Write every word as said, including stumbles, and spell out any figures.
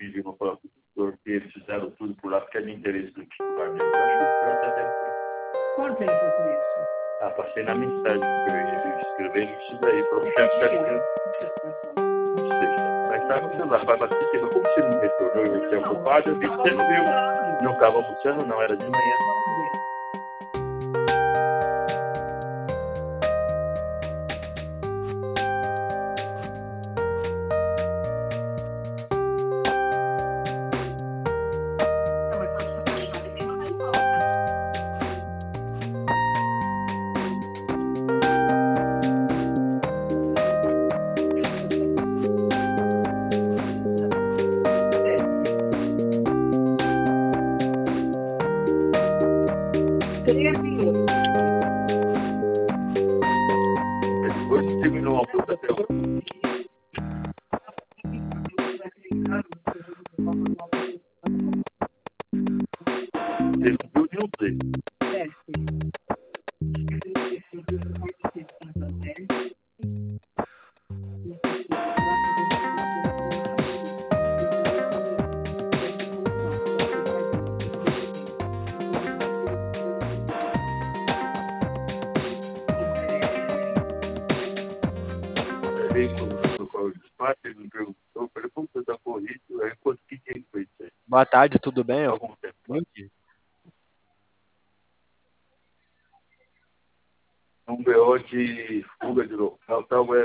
pediram para porque eles fizeram tudo por lá, porque é de interesse do titular dele. Eu acho que até deve ter. Quanto tempo foi isso? Ah, passei na mensagem que eu escrevi isso daí para o chefe da criança. Não sei, mas estava no celular, faz bastante tempo. Como você não me retornou e você é ocupado, eu vi que você não viu. Não estava almoçando, não, era de manhã. Depois terminou o almoço até o... Você não viu nenhum dele. Ele me perguntou, eu falei, como você está corrido? Aí, quanto que dia que foi isso aí? Boa tarde, tudo bem? Eu... Algum tempo. Um B O de fuga de local, tal, é